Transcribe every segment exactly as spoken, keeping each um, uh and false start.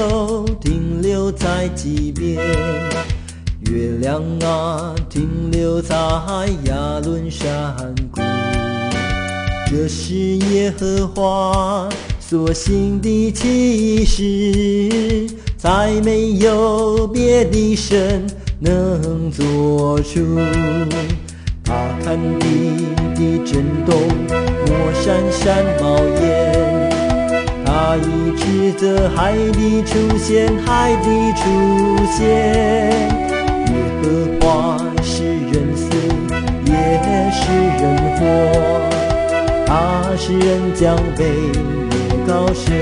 有停留在极边，月亮啊停留在亚伦山谷。这是耶和华所行的奇事，再没有别的神能做出。他看地的震动，莫闪闪冒烟，他已指责海的出现，海的出现。耶和华使人死，也使人活，他使人将背也高升。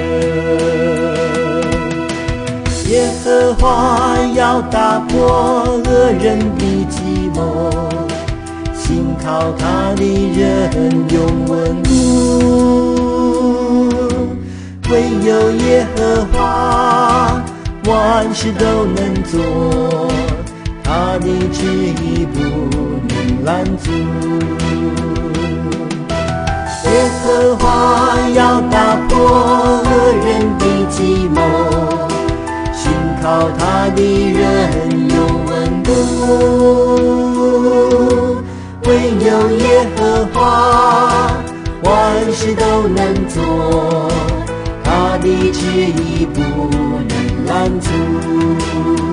耶和华要打破恶人的计谋，信靠他的人永稳固。唯有耶和华万事都能做，他的旨意不能拦阻。耶和华要打破恶人的计谋，信靠他的人永稳固。唯有耶和华万事都能做，他的旨意不能拦阻。